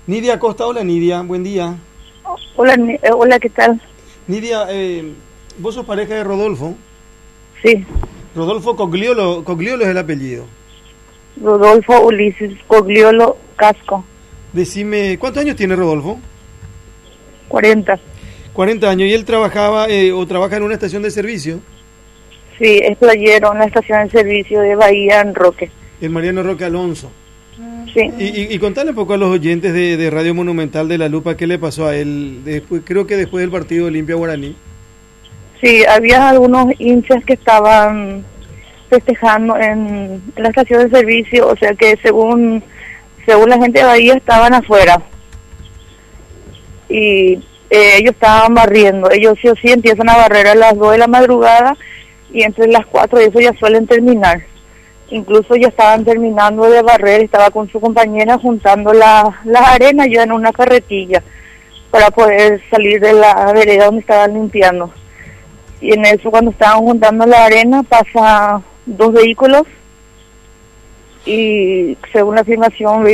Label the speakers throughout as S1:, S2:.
S1: Nidia Acosta, hola Nidia, buen día.
S2: Hola, hola, ¿qué tal?
S1: Nidia, vos sos pareja de Rodolfo.
S2: Sí,
S1: Rodolfo Cogliolo es el apellido.
S2: Rodolfo Ulises Cogliolo Casco,
S1: Decime, ¿cuántos años tiene Rodolfo?
S2: 40.
S1: 40 años, y él trabajaba o trabaja en una estación de servicio.
S2: Sí, es playero en la estación de servicio de Bahía en Roque.
S1: El Mariano Roque Alonso.
S2: Sí.
S1: Y contale un poco a los oyentes de Radio Monumental de La Lupa qué le pasó a él, creo que después del partido Olimpia Guaraní.
S2: Sí, había algunos hinchas que estaban festejando en la estación de servicio, o sea que según la gente de Bahía estaban afuera. Y ellos estaban barriendo, ellos sí o sí empiezan a barrer a las 2 de la madrugada y entre las 4 de eso ya suelen terminar. Incluso ya estaban terminando de barrer, estaba con su compañera juntando las arenas ya en una carretilla para poder salir de la vereda donde estaban limpiando. Y en eso, cuando estaban juntando la arena, pasa 2 vehículos y según la afirmación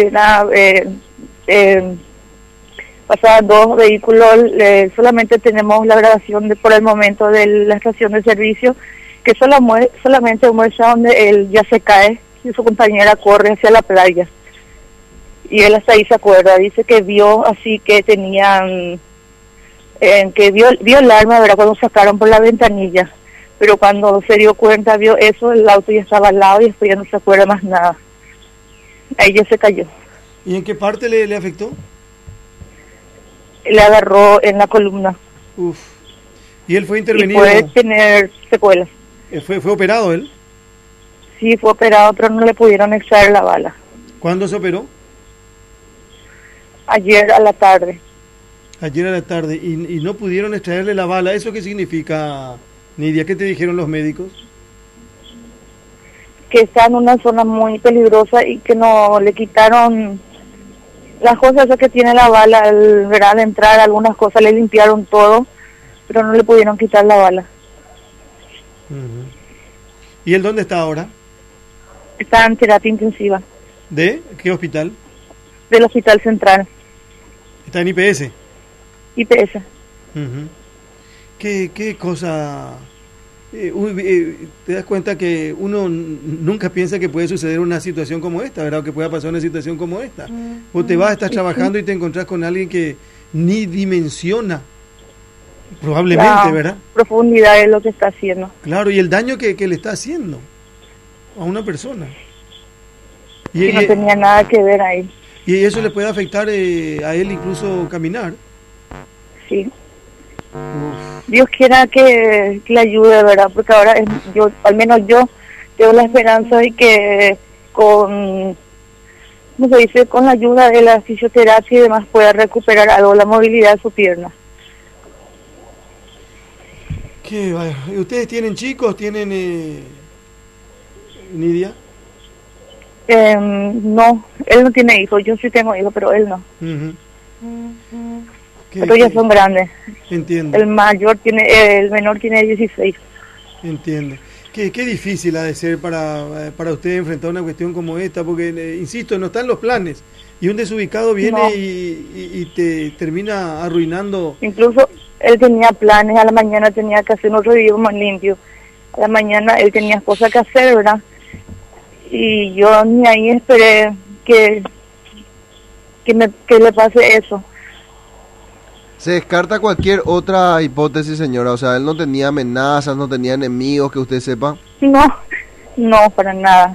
S2: pasaban 2 vehículos, solamente tenemos la grabación por el momento de la estación de servicio, que solamente muestra donde él ya se cae y su compañera corre hacia la playa. Y él hasta ahí se acuerda, dice que vio así que tenían, que vio el arma, ¿verdad?, cuando sacaron por la ventanilla. Pero cuando se dio cuenta, vio eso, el auto ya estaba al lado y después ya no se acuerda más nada. Ahí ya se cayó.
S1: ¿Y en qué parte le afectó?
S2: Le agarró en la columna.
S1: Uf. ¿Y él fue intervenido?
S2: Y puede tener secuelas.
S1: ¿Fue operado él?
S2: Sí, fue operado, pero no le pudieron extraer la bala.
S1: ¿Cuándo se operó?
S2: Ayer a la tarde.
S1: Ayer a la tarde. ¿Y no pudieron extraerle la bala? ¿Eso qué significa, Nidia? ¿Qué te dijeron los médicos?
S2: Que está en una zona muy peligrosa y que no le quitaron las cosas que tiene la bala, al entrar algunas cosas le limpiaron todo, pero no le pudieron quitar la bala.
S1: Uh-huh. ¿Y él dónde está ahora?
S2: Está en terapia intensiva.
S1: ¿De qué hospital?
S2: Del Hospital Central.
S1: ¿Está en IPS?
S2: IPS.
S1: Uh-huh. ¿Qué cosa? Te das cuenta que uno nunca piensa que puede suceder una situación como esta, ¿verdad? O que pueda pasar una situación como esta. O te vas, estás trabajando y te encontrás con alguien que ni dimensiona, probablemente, la ¿verdad?
S2: Profundidad es lo que está haciendo.
S1: Claro, y el daño que le está haciendo a una persona.
S2: Y no tenía nada que ver ahí.
S1: Y eso le puede afectar a él incluso caminar.
S2: Sí. Dios quiera que le ayude, ¿verdad? Porque ahora al menos yo tengo la esperanza de que con la ayuda de la fisioterapia y demás pueda recuperar algo la movilidad de su pierna.
S1: ¿Ustedes tienen chicos? ¿Tienen Nidia?
S2: No, él no tiene hijos, yo sí tengo hijos, pero él no.
S1: Uh-huh.
S2: Pero ya son grandes.
S1: Entiendo.
S2: El menor tiene 16.
S1: Entiendo. Qué difícil ha de ser para usted enfrentar una cuestión como esta, porque, insisto, no están los planes. Y un desubicado viene no. y te termina arruinando.
S2: Incluso él tenía planes, a la mañana tenía que hacer otro video más limpio. A la mañana él tenía cosas que hacer, ¿verdad? Y yo ni ahí esperé que le pase eso.
S3: Se descarta cualquier otra hipótesis, señora. O sea, él no tenía amenazas, no tenía enemigos que usted sepa.
S2: No, para nada.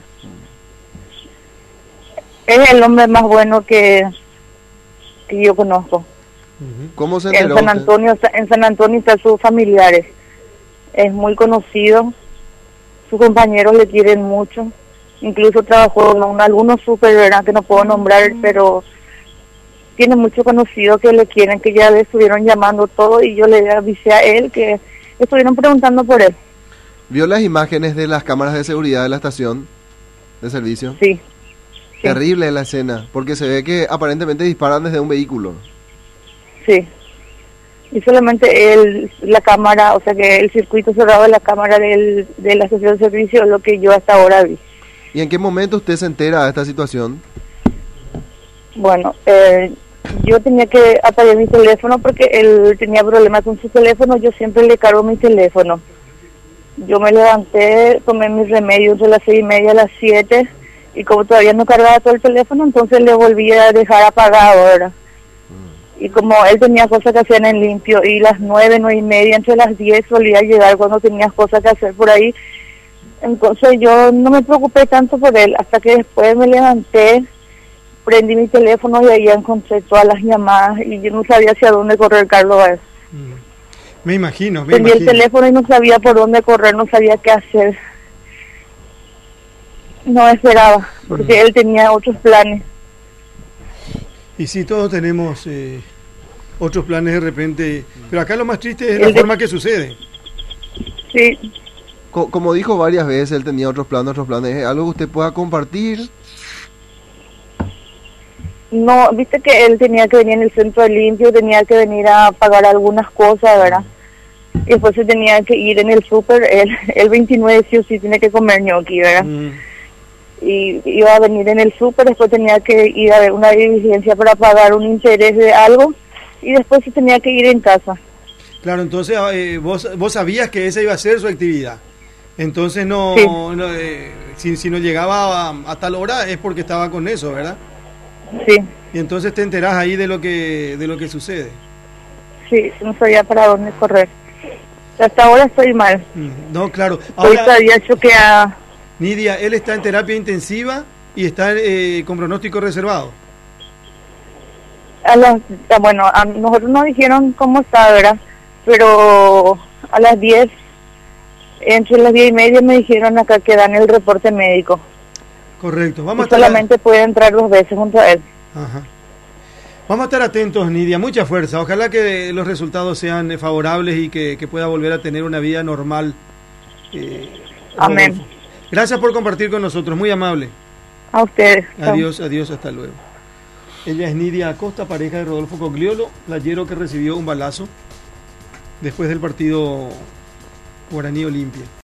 S2: Es el hombre más bueno que yo conozco.
S3: ¿Cómo se enteró
S2: en San Antonio están sus familiares. Es muy conocido. Sus compañeros le quieren mucho. Incluso trabajó con algunos súper, ¿verdad?, que no puedo nombrar, pero tiene muchos conocidos que le quieren, que ya le estuvieron llamando todo y yo le avisé a él que estuvieron preguntando por él.
S3: ¿Vio las imágenes de las cámaras de seguridad de la estación de servicio?
S2: Sí.
S3: Terrible la escena, porque se ve que aparentemente disparan desde un vehículo.
S2: Sí. Y solamente la cámara, o sea que el circuito cerrado de la cámara de la estación de servicio es lo que yo hasta ahora vi.
S3: ¿Y en qué momento usted se entera de esta situación?
S2: Bueno, yo tenía que apagar mi teléfono porque él tenía problemas con su teléfono, yo siempre le cargo mi teléfono. Yo me levanté, tomé mis remedios de las 6:30 a las 7 y como todavía no cargaba todo el teléfono, entonces le volví a dejar apagado, ¿verdad? Y como él tenía cosas que hacer en limpio y las 9:30, entre las 10 solía llegar cuando tenía cosas que hacer por ahí, entonces yo no me preocupé tanto por él, hasta que después me levanté, prendí mi teléfono y ahí encontré todas las llamadas y yo no sabía hacia dónde correr, Carlos.
S1: Me imagino,
S2: Prendí el teléfono y no sabía por dónde correr, no sabía qué hacer. No esperaba, porque él tenía otros planes.
S1: Y sí, todos tenemos otros planes de repente, pero acá lo más triste es la forma que sucede.
S2: Sí.
S3: Como dijo varias veces, él tenía otros planes. ¿Es algo que usted pueda compartir?
S2: No, viste que él tenía que venir en el centro de limpio, tenía que venir a pagar algunas cosas, ¿verdad? Y después se tenía que ir en el súper, el 29 sí o sí tiene que comer ñoqui, ¿verdad? Y iba a venir en el súper, después tenía que ir a ver una diligencia para pagar un interés de algo, y después se tenía que ir en casa.
S1: Claro, entonces vos sabías que esa iba a ser su actividad. Entonces sí. Si no llegaba a tal hora es porque estaba con eso, ¿verdad?
S2: Sí.
S1: Y entonces te enterás ahí de lo que sucede.
S2: Sí, no sabía para dónde correr. Hasta ahora estoy mal.
S1: No, claro.
S2: Ahora todavía choqueada.
S1: Nidia, él está en terapia intensiva y está con pronóstico reservado.
S2: Bueno, a nosotros nos dijeron cómo está, ¿verdad? Pero a las 10, entre las 10:30 me dijeron acá que dan el reporte médico.
S1: Correcto.
S2: Solamente puede entrar 2 veces junto a él.
S1: Ajá. Vamos a estar atentos, Nidia, mucha fuerza. Ojalá que los resultados sean favorables y que pueda volver a tener una vida normal.
S2: Amén.
S1: Gracias por compartir con nosotros, muy amable.
S2: A ustedes.
S1: Adiós, hasta luego. Ella es Nidia Acosta, pareja de Rodolfo Cogliolo, playero que recibió un balazo después del partido Guaraní Olimpia.